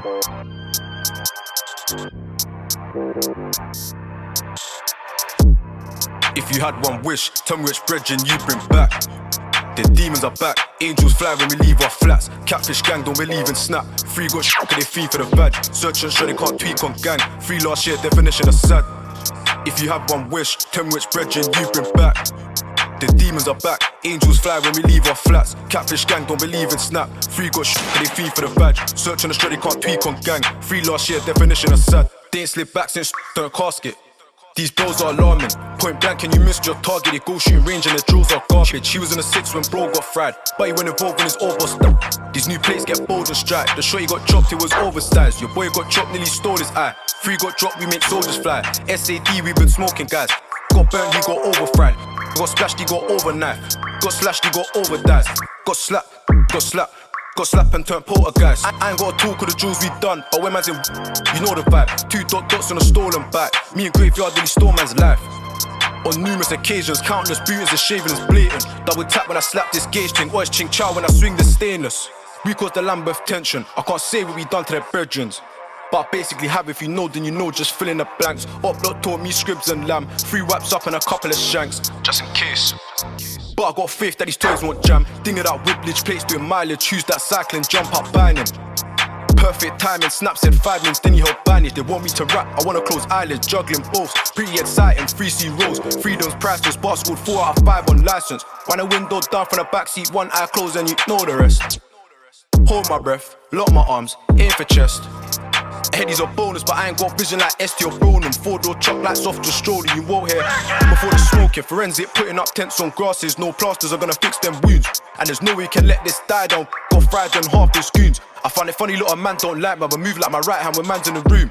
If you had one wish, tell me which brethren you bring back. The demons are back, angels fly when we leave our flats. Catfish gang don't believe in snap. Free got shit cause they fee for the badge. Search and show they can't tweak on gang. Free last year, definition of sad. If you had one wish, tell me which brethren you bring back. The demons are back, angels fly when we leave our flats. Catfish gang don't believe in snap. Free got shit cause they fee for the badge. Search and show they can't tweak on gang. Free last year, definition of sad. They ain't slip back since done a casket. These bros are alarming. Point blank and you missed your target. They go shooting range and the drills are garbage. He was in the 6 when bro got fried, but he went involved when his all bust up. These new plates get bold and strike. The shorty got chopped, it was oversized. Your boy got chopped, nearly stole his eye. Free got dropped, we make soldiers fly. SAD, we been smoking guys. Got burned, he got overfried. Got splashed, he got overknifed. Got slashed, he got overdiced. Got slapped, got slapped. Got slapped and turned poltergeist. I ain't got a talk of the jewels we done, but when man's in, you know the vibe. 2 dots on a stolen bike. Me and Graveyard really stole man's life. On numerous occasions, countless bootings and shaving is blatant. Double tap when I slap this gauge thing, or it's ching chow when I swing the stainless. We caused the Lambeth tension. I can't say what we done to their brethrens, but I basically have. If you know, then you know, just fill in the blanks. Upload taught me scribs and lamb. 3 wraps up and a couple of shanks, just in case. But I got faith that these toys won't jam. Ding it out, whiplage plates doing mileage. Choose that cycling, jump up, bang him. Perfect timing, snap said 5 minutes, then he held bandage. They want me to rap, I wanna close eyelids, juggling both. Pretty exciting, 3C rolls, freedom's priceless. Bar scored 4 out of 5 on license. When the window down from the backseat, one eye closed and you know the rest. Hold my breath, lock my arms, aim for chest. Headies are bonus, but I ain't got vision like ST or Bronum. 4-door chop like soft just strolling, you won't hear before the smoking. Forensic putting up tents on grasses, no plasters are gonna fix them wounds. And there's no way you can let this die down. Got fried on half the goons. I find it funny, little man don't like me, but move like my right hand when man's in the room.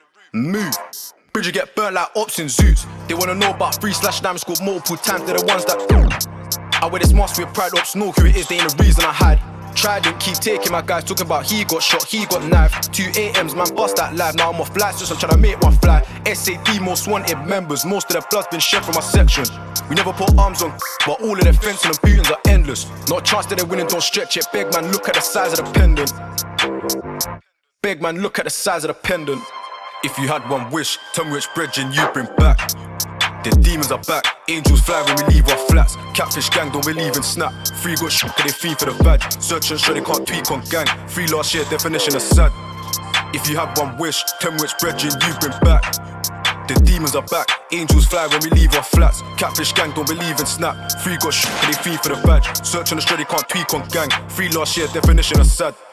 Move. Bridger get burnt like ops in Zoots. They wanna know about 3/9 scored multiple times, they're the ones that I wear this mask with pride, ops know who it is, they ain't the reason I hide. Tried and keep taking my guys, talking about he got shot, he got knifed. 2 AMs, man, bust that live. Now I'm off lights, just I'm trying to make one fly. SAD, most wanted members, most of their blood's been shed from my section. We never put arms on, but all of their fencing and bootings are endless. Not a chance that they're winning, don't stretch it. Big man, look at the size of the pendant. Big man, look at the size of the pendant. If you had one wish, tell me which brethren you bring back. The demons are back, angels fly when we leave our flats. Catfish gang don't believe in snap. Free got shit cause they fee for the badge. Search and show they can't tweak on gang. Free last year, definition of sad. If you had one wish, tell me which brethren you bring back. The demons are back, angels fly when we leave our flats. Catfish gang don't believe in snap. Free got shit cause they fee for the badge. Search and show they can't tweak on gang. Free last year, definition of sad.